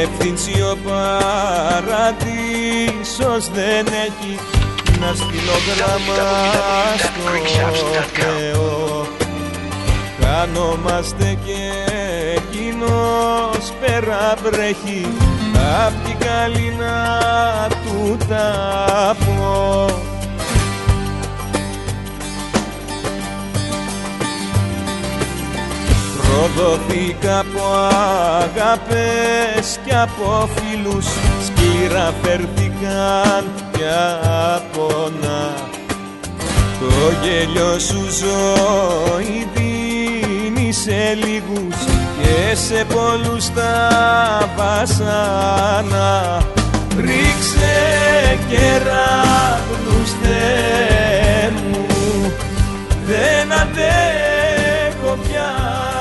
διευθύνσει ο παράδεισος δεν έχει να στείλω γράμμα στο Θεό. Χανόμαστε και εκείνος πέρα βρέχει απ' την καλή να του τα πω. Προδοθήκα από αγάπες κι από φίλους, σκληρά φέρθηκαν πια πονά. Το γέλιο σου ζωή δίνει σε λίγους και σε πολλούς τα βασανά. Ρίξε κεραυνούς Θεέ μου, δεν αντέχω πια.